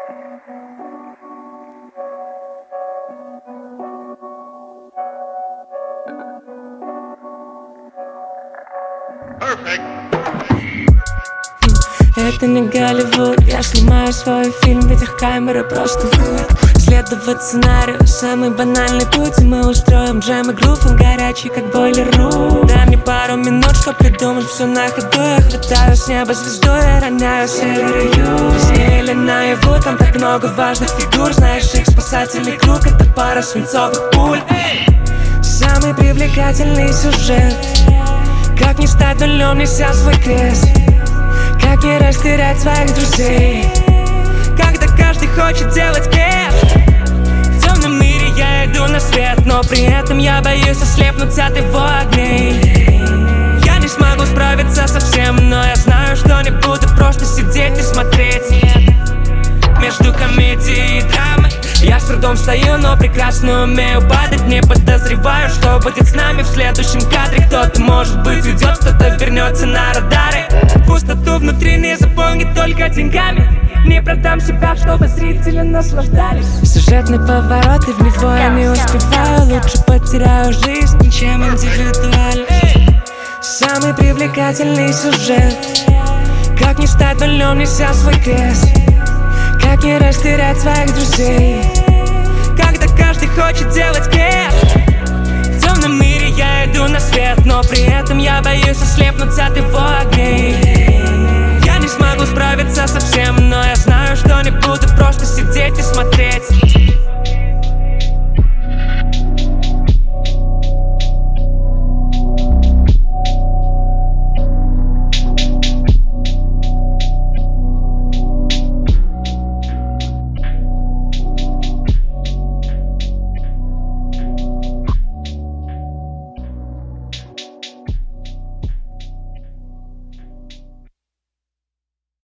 Это не Голливуд, я снимаю свой фильм, ведь их камеры просто врут. Следовать сценарию, самый банальный путь, и мы устроим джем и грув, он горячий, как бойлер-рум. Дай мне пару минут, чтоб придумать все на ходу. Я хватаю с неба звезду, я роняю север-юг. Сне или наяву, там так много важных фигур. Знаешь, их спасателей круг, это пара свинцовых пуль. Самый привлекательный сюжет, как не стать нулем, неся свой крест. Как не растерять своих друзей, когда каждый хочет делать кэш. В темном мире я иду на свет, но при этом я боюсь ослепнуть от его огней. Я не смогу справиться со всем, но я знаю, что не буду просто сидеть и смотреть. Между комедией и драмой я с трудом стою, но прекрасно умею падать. Не подозреваю, что будет с нами в следующем кадре. Кто-то, может быть, уйдет, кто-то вернется на радары. Пустоту внутри не заполнит только деньгами. Не продам себя, чтобы зрители наслаждались. Сюжетный поворот, и в него я не успеваю. Лучше потеряю жизнь, чем индивидуальность. Самый привлекательный сюжет, как не стать нулем, неся свой крест. Как не растерять своих друзей, когда каждый хочет делать кэш. В темном мире я иду на свет, но при этом я боюсь ослепнуть от его огней. Я не смогу справиться со всем,